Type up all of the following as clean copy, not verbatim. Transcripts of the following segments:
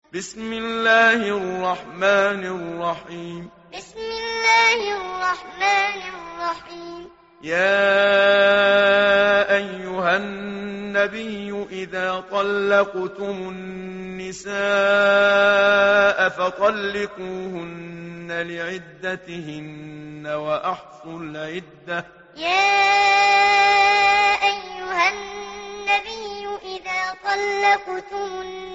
بسم الله الرحمن الرحيم. بسم الله الرحمن الرحيم. يا أيها النبي إذا طلقتم النساء فطلقوهن لعدتهن وأحصوا العدة. يا أيها النبي إذا طلقتم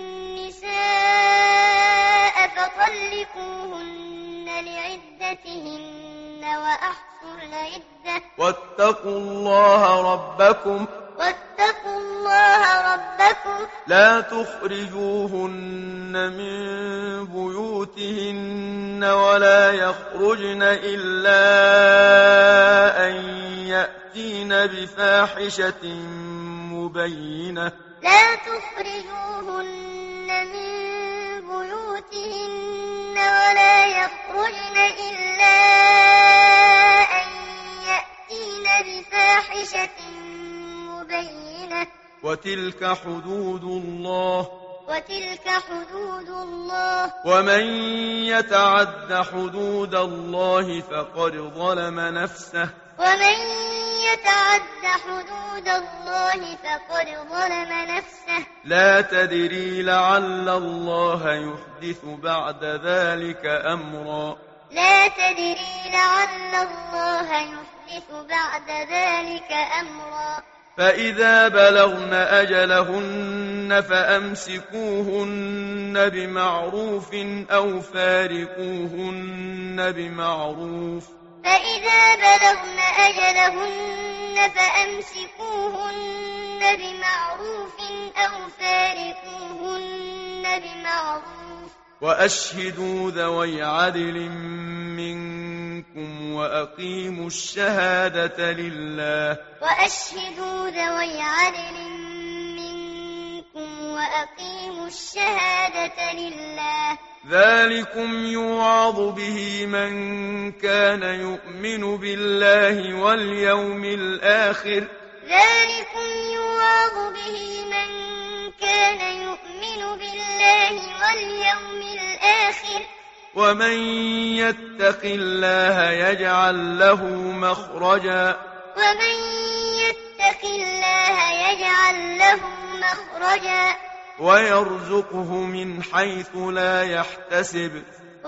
النساء فطلقوهن لعدتهن وأحصوا العدة. واتقوا الله ربكم لا تخرجوهن من بيوتهن ولا يخرجن إلا أن يأتين بفاحشة مبينة. لا تخرجوهن من بيوتهن ولا يخرجن إلا أن يأتين بفاحشة مبينة. وتلك حدود الله ومن يتعد حدود الله فقد ظلم نفسه. لا تدري لعل الله يحدث بعد ذلك أمرا. فإذا بلغن أجلهن فأمسكوهن بمعروف أو فارقوهن بمعروف. وأشهدوا ذوي عدل منكم وأقيموا الشهادة لله. ذلكم يوعظ به من كان يؤمن بالله واليوم الآخر. ومن يتق الله يجعل له مخرجا. ويرزقه من حيث لا يحتسب.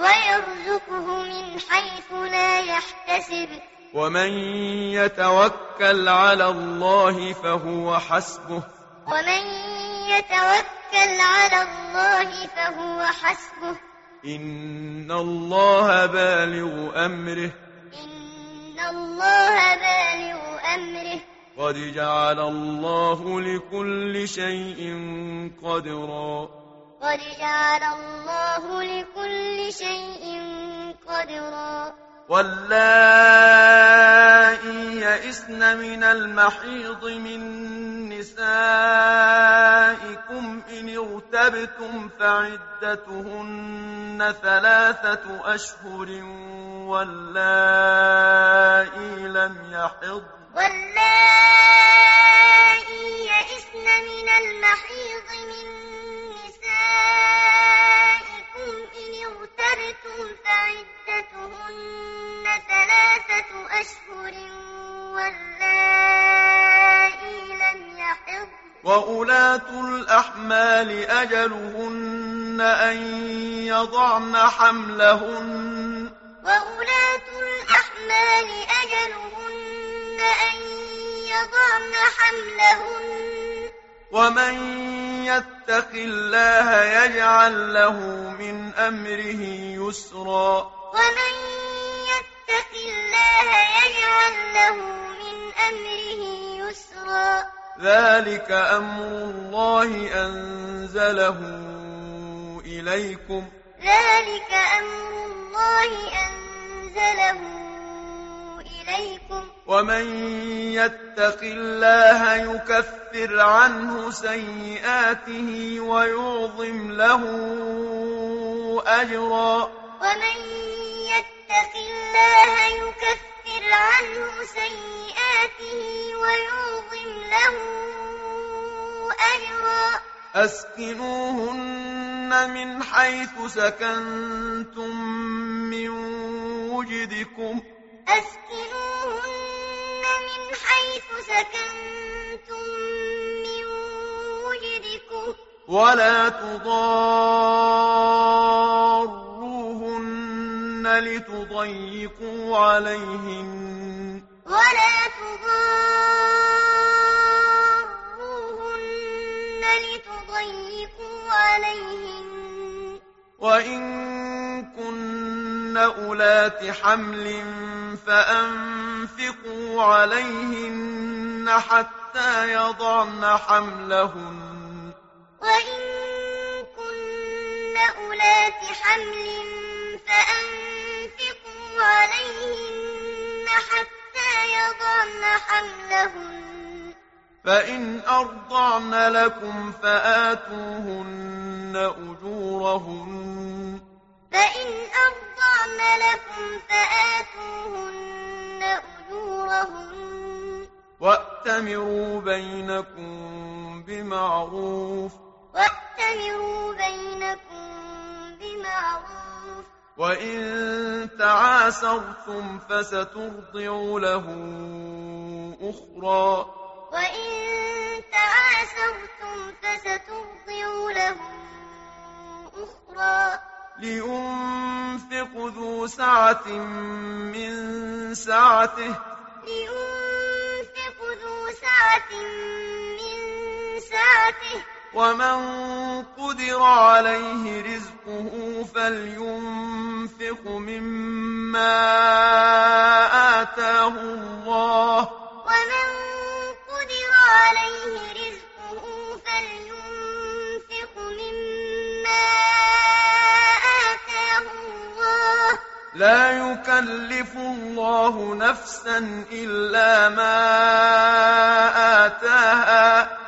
ومن يتوكل على الله فهو حسبه. إن الله بالغ أمره. قد جعل الله لكل شيء قدرا. واللائي يئسن من المحيض من نسائكم إن ارتبتم فعدتهن 3 أشهر واللائي لم يحضن وأولاة الأحمال أجلهن أن يضعن حملهن. ومن يتق الله يجعل له من أمره يسرا. ذلك أمر الله أنزله إليكم. ومن يتق الله يكفر عنه سيئاته ويعظم له أجرا. أسكنوهن من حيث سكنتم من وجدكم ولا تضاروهن لتضيقوا عليهن وإن كن أولات حمل فأنفقوا عليهن حتى يضعن حملهن فإن أرضعن لكم فآتوهن أجورهن وأتمروا بينكم بمعروف وإن تعاسرتم فسترضع له أخرى لينفق ذو سعة من سعته ومن قدر عليه رزقه فلينفق مما آتاه الله لا يكلف الله نفسا إلا ما آتاها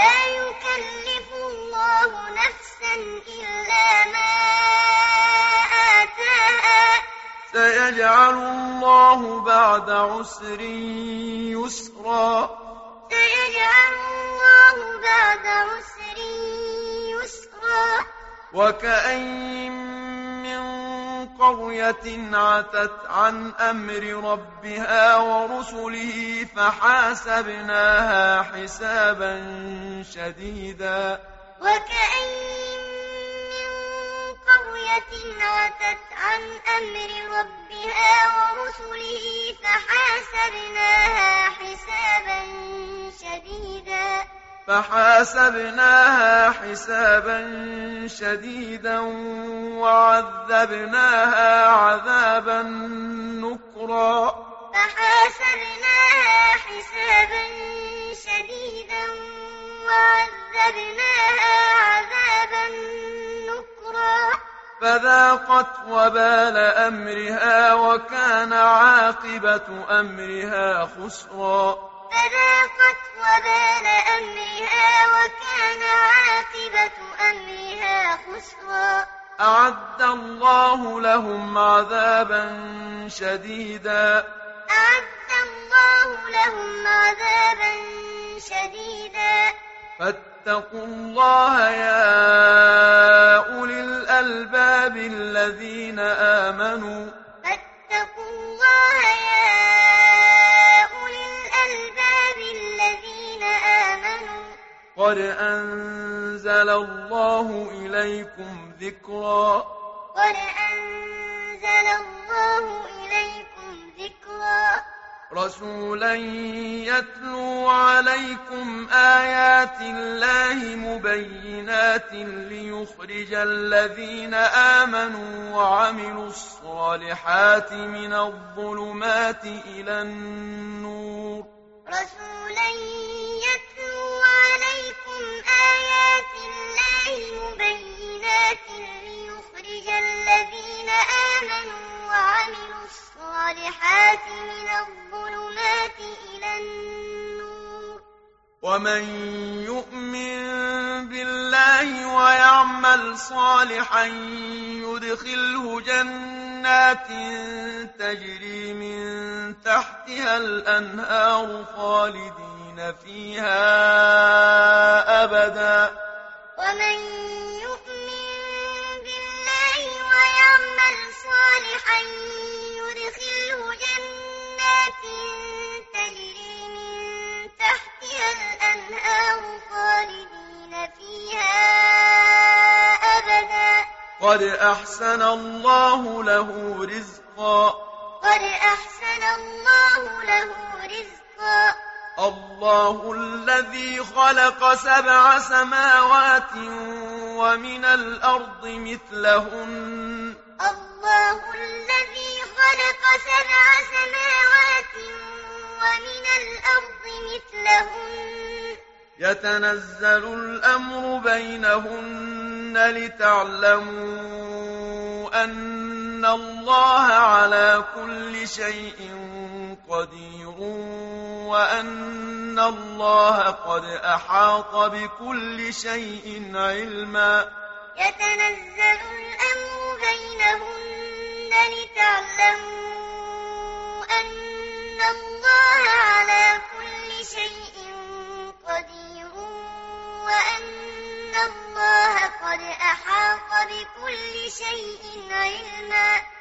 سيجعل الله بعد عسر يسرا وكأين من قرية عتت عن أمر ربها ورسله فحاسبناها حسابا شديدا وعذبناها عذابا نكرا فذاقت وبال أمرها وكان عاقبة أمرها خسرا أعد الله لهم عذابا شديدا فاتقوا الله يا أولي الألباب الذين آمنوا قد أنزل الله إليكم ذكرا رسولا يتلو عليكم آيات الله مبينات ليخرج الذين آمنوا وعملوا الصالحات من الظلمات إلى النور ومن يؤمن بالله ويعمل صالحا يدخله جنات تجري من تحتها الأنهار خالدين فيها أبدا ومن يؤمن صالحا يدخله جنات تجري من تحتها الأنهار خالدين فيها أبدا قد أحسن الله له رزقا قد أحسن الله له رزقا الله الذي خلق 7 سماوات ومن الأرض مثلهن الله الذي خلق 7 سماوات ومن الأرض مثلهن يتنزل الأمر بينهن لتعلموا أن الله على كل شيء قدير وأن الله قد أحاط بكل شيء علما يتنزل الأمر بينهن لتعلموا أن الله على كل شيء قدير وأن الله قد أحاط بكل شيء علما